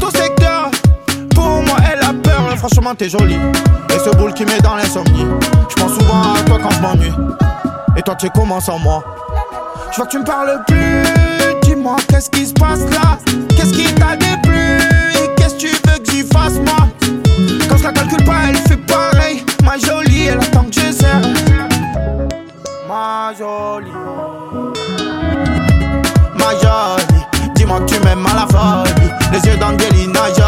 ton secteur. Pour moi, elle a peur, franchement, t'es jolie. Et ce boule qui met dans l'insomnie. J'pense souvent à toi quand je m'ennuie. Et toi, tu sais comment sans moi. Je vois que tu me parles plus. Dis-moi, qu'est-ce qui se passe là? Qu'est-ce qui t'a déplu? Et qu'est-ce que tu veux que j'y fasse, moi? Quand je la calcule pas, elle fait pareil. Ma jolie, elle attend que je serre. Ma jolie. Ma jolie. Dis-moi que tu m'aimes à la folie. Les yeux d'Angélis.